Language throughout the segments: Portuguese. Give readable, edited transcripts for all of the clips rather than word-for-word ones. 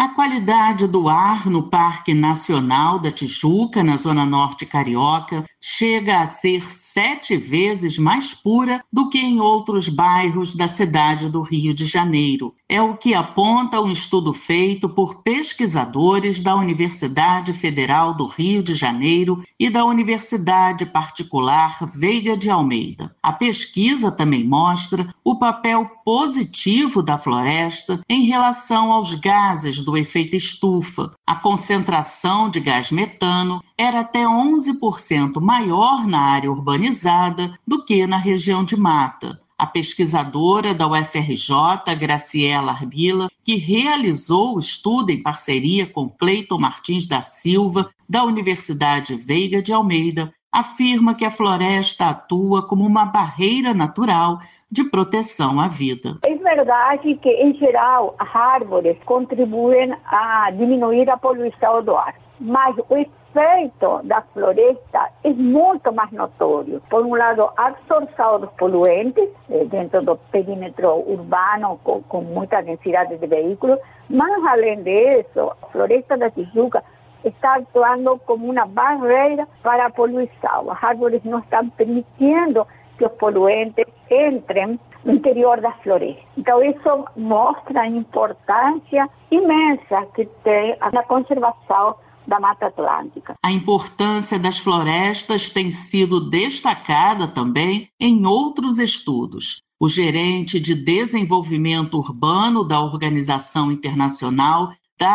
A qualidade do ar no Parque Nacional da Tijuca, na Zona Norte Carioca, chega a ser 7 vezes mais pura do que em outros bairros da cidade do Rio de Janeiro. É o que aponta um estudo feito por pesquisadores da Universidade Federal do Rio de Janeiro e da Universidade Particular Veiga de Almeida. A pesquisa também mostra o papel positivo da floresta em relação aos gases do efeito estufa. A concentração de gás metano era até 11% maior na área urbanizada do que na região de mata. A pesquisadora da UFRJ, Graciela Arbila, que realizou o estudo em parceria com Cleiton Martins da Silva, da Universidade Veiga de Almeida, afirma que a floresta atua como uma barreira natural de proteção à vida. É verdade que, em geral, as árvores contribuem a diminuir a poluição do ar, mas o efeito da floresta é muito mais notório. Por um lado, a absorção dos poluentes dentro do perímetro urbano com muita densidade de veículos, mas, além disso, a floresta da Tijuca está atuando como uma barreira para a poluição. As árvores não estão permitindo que os poluentes entrem no interior da floresta. Então, isso mostra a importância imensa que tem na conservação da Mata Atlântica. A importância das florestas tem sido destacada também em outros estudos. O gerente de desenvolvimento urbano da Organização Internacional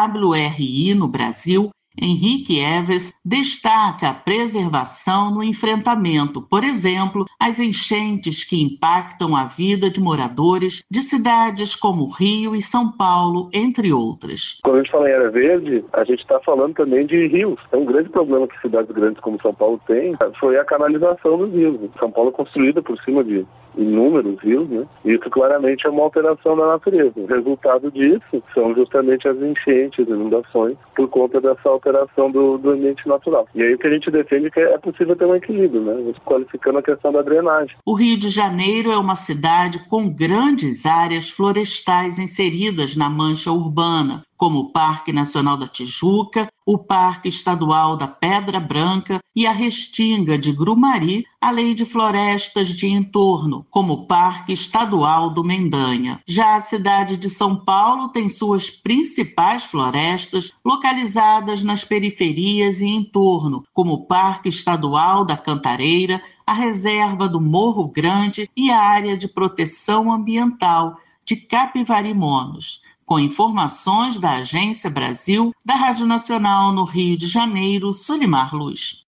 WRI no Brasil, Henrique Eves, destaca a preservação no enfrentamento, por exemplo, às enchentes que impactam a vida de moradores de cidades como Rio e São Paulo, entre outras. Quando a gente fala em área verde, a gente está falando também de rios. É um grande problema que cidades grandes como São Paulo têm, foi a canalização dos rios. São Paulo é construída por cima de inúmeros rios, né? Isso claramente é uma alteração da natureza. O resultado disso são justamente as enchentes, inundações, por conta dessa alteração do ambiente natural. E aí o que a gente defende é que é possível ter um equilíbrio, né? Qualificando a questão da drenagem. O Rio de Janeiro é uma cidade com grandes áreas florestais inseridas na mancha urbana, como o Parque Nacional da Tijuca, o Parque Estadual da Pedra Branca e a Restinga de Grumari, além de florestas de entorno, como o Parque Estadual do Mendanha. Já a cidade de São Paulo tem suas principais florestas localizadas nas periferias e entorno, como o Parque Estadual da Cantareira, a Reserva do Morro Grande e a Área de Proteção Ambiental de Capivari-Monos. Com informações da Agência Brasil, da Rádio Nacional no Rio de Janeiro, Solimar Luz.